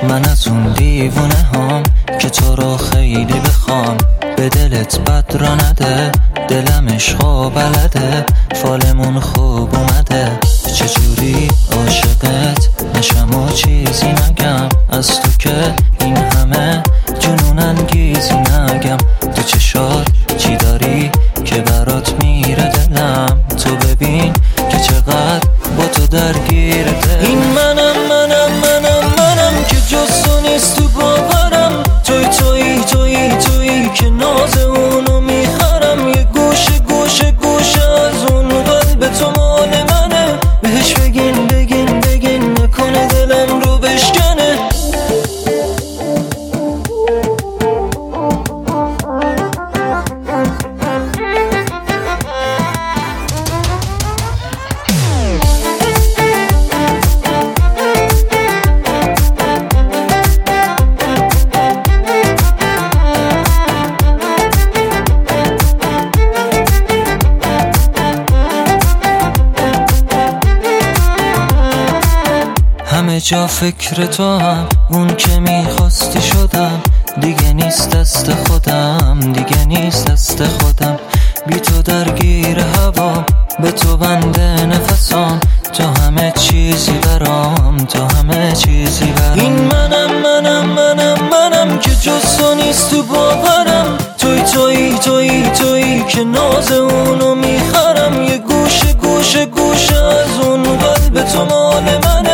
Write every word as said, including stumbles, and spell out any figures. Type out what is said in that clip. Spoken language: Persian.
من از اون دیوونه هم که تو رو خیلی بخوام، به دلت بد را نده، دلم عشقا بلده، فالمون خوب اومده، چجوری عاشقت نشم و چیزی نگم، از تو که این همه جنون انگیزی نگم، تو چشات چی داری که برات میره دلم، تو ببین که چقدر با تو درگیر دل. این منم منم منم منم که جز تو نیست تو باورم، توی توی توی توی که ناز اونو میخرم، یه گوشه گوشه گوشه از اون قلب تو مال منه، بهش بگین بگین بگین نکنه دلم رو بشکنه. همه جا فکر تو هم، اون که میخواستی شدم، دیگه نیست دست خودم، دیگه نیست دست خودم، بی تو درگیر هوا، به تو بنده نفسام، تو همه چیزی برام، تو همه چیزی برام. این منم منم منم منم که جز تو نیست تو باورم، توی توی توی توی که ناز اونو میخرم، یه گوشه گوشه گوشه از اون قلب تو مال منه،